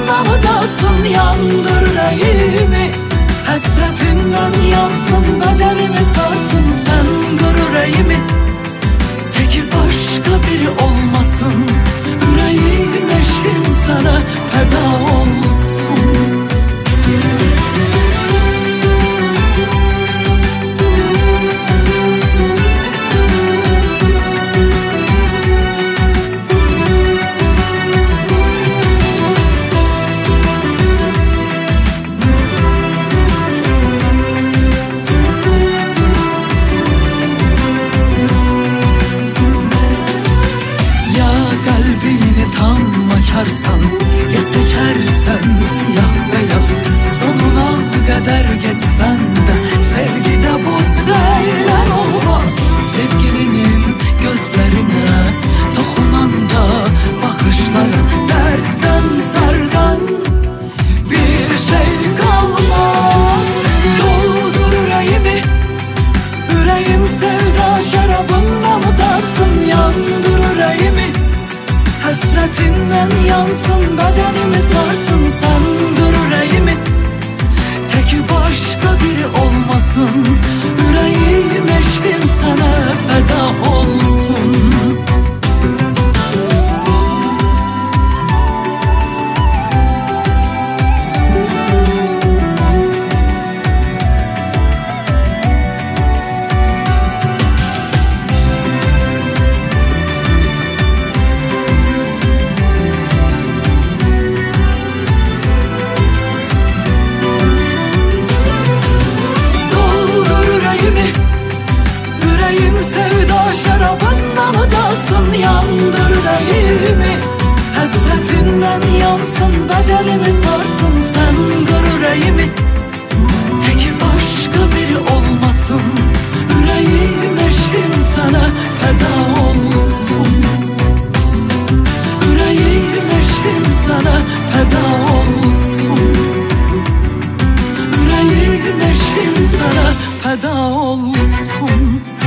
şarabından datsın, yandır yüreğimi. Hasretinden yansın, bedenimi sarsın, sen kır yüreğimi. Teki başka biri olmasın, yüreğim eşkim sana feda olsun. Açarsan, ya seçersen siyah beyaz, sonuna kadar geçsen de sevgide boz değiller olmaz. Sevgilinin gözlerine dokunanda bakışları dertten sardan bir şey kalmaz. Doldur yüreğimi, yüreğim sevda şarabından datsın, yandır yüreğimi. Hasretinden yansın, bedenimi sarsın, sen dur yüreğimi. Tek başka biri olmasın, yüreğim eşkim sana feda olsun. Yandır yüreğimi, hasretinden yansın, bedenimi sarsın, sen kır yüreğimi. Tek başka biri olmasın, yüreğim eşkim sana feda olsun. Yüreğim eşkim sana feda olsun. Yüreğim eşkim sana feda olsun.